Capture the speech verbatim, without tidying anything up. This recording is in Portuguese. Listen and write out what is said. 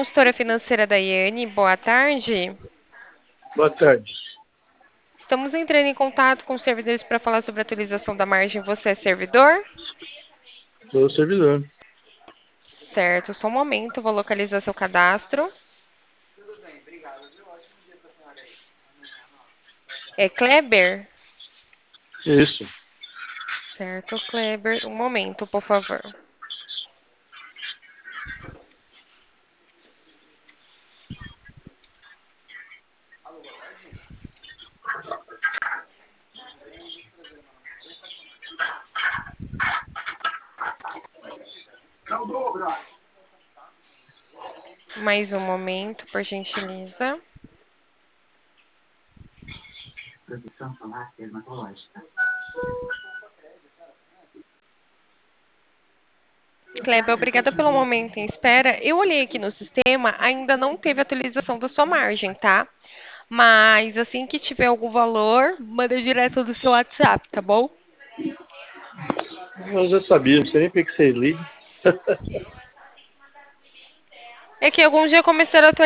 consultora financeira Daiane, boa tarde. Boa tarde. Estamos entrando em contato com os servidores para falar sobre a atualização da margem. Você é servidor? Sou servidor. Certo, só um momento, vou localizar seu cadastro. É Kleber? Isso. Certo, Kleber. Um momento, por favor. Mais um momento, por gentileza. Produção solar dermatológica. Kleber, obrigada pelo momento em espera. Eu olhei aqui no sistema, ainda não teve atualização da sua margem, tá? Mas assim que tiver algum valor, manda direto do seu WhatsApp, tá bom? Eu já sabia, não sei nem por que vocês ligam. É que algum dia começaram a